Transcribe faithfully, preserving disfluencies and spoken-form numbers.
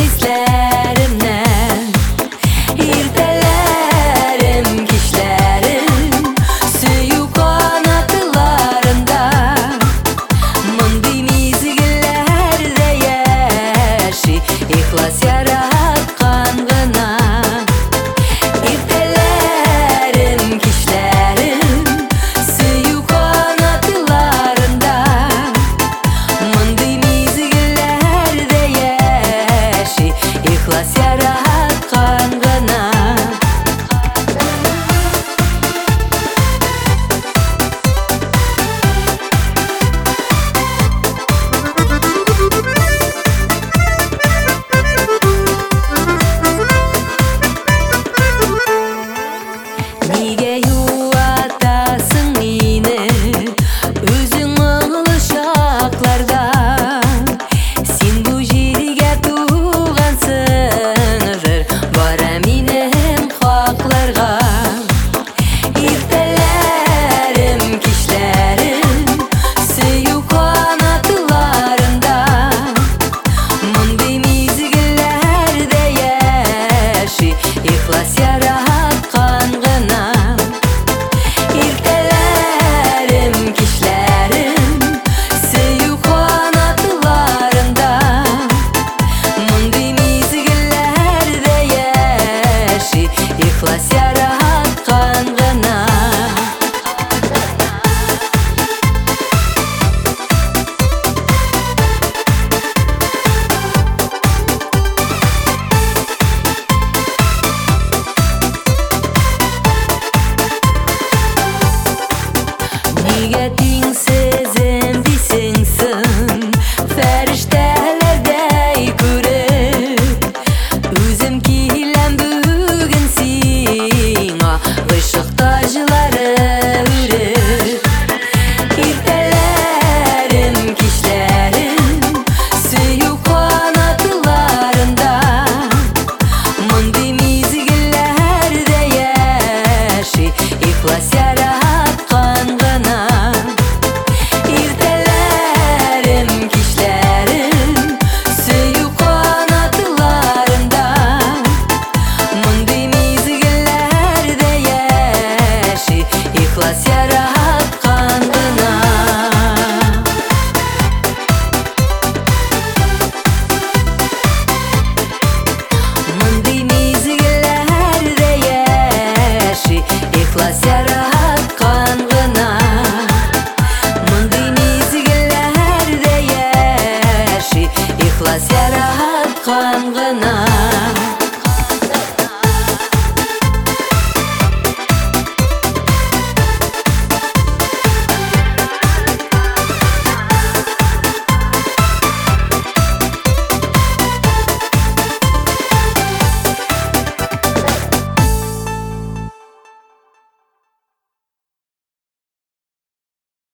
хисләремнән. Иртәләрем, кичләрем сөю канатларында. Мондый мизгелләрдә яши ихлас яраткан гына. Иртәләрем, кичләрем сөю канатларында. Мондый мизгелләрдә яши ихлас яраткан гына. Нигә юатасың мине үзең моңлы чакларда? Син бу җиргә тугансыңдыр, бара минем хакларга. Иртәләрем, кичләрем сөю канатларында. Мондый мизгелләрдә яши ихлас яраткан гына. Иртәләрем, кичләрем сөю канатларында. Мондый мизгелләрдә яши ихлас яраткан гына. Нигә тиңсезем дисең соң, фәрештәләрдәй күреп, үзем киләм бүген сиңа гыйшык таҗлары үреп. Иртәләрем, кичләрем сөю канатларында. Мондый мизгелләрдә яши ихлас яраткан гына. Иртәләрем, кичләрем сөю канатларында. Мондый мизгелләрдә яши ихлас яраткан гына. Мондый мизгелләрдә яши ихлас яраткан гына. Мондый мизгелләрдә яши ихлас яраткан гына.